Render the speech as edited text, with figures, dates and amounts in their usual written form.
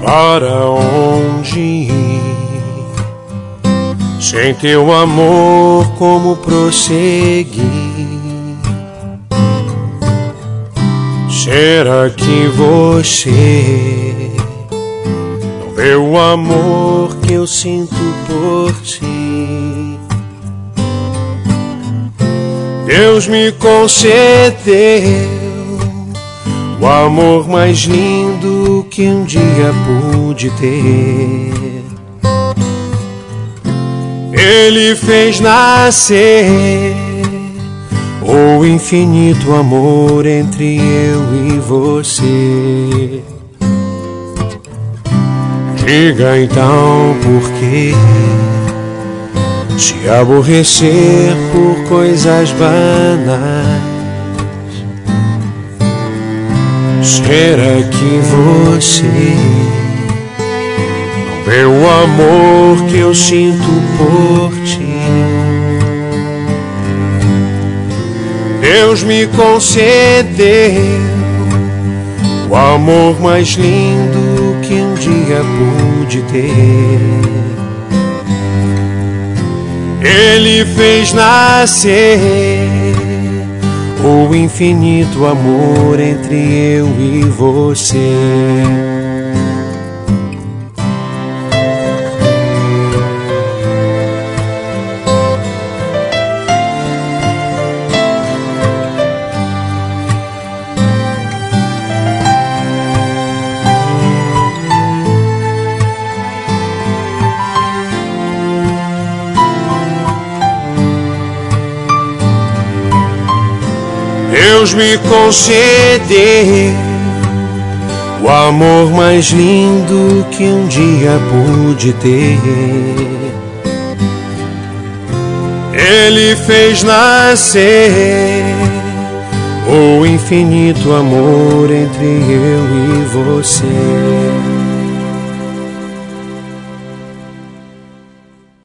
Para onde ir? Sem teu amor, como prosseguir? Será que você não vê o amor que eu sinto por ti? Deus me concedeu o amor mais lindo que um dia pude ter. Ele fez nascer o infinito amor entre eu e você. Diga então por que se aborrecer por coisas banais? Será que você não vê o amor que eu sinto por ti? Deus me concedeu o amor mais lindo que um dia pude ter. Ele fez nascer o infinito amor entre eu e você. Deus me concedeu o amor mais lindo que um dia pude ter. Ele fez nascer o infinito amor entre eu e você.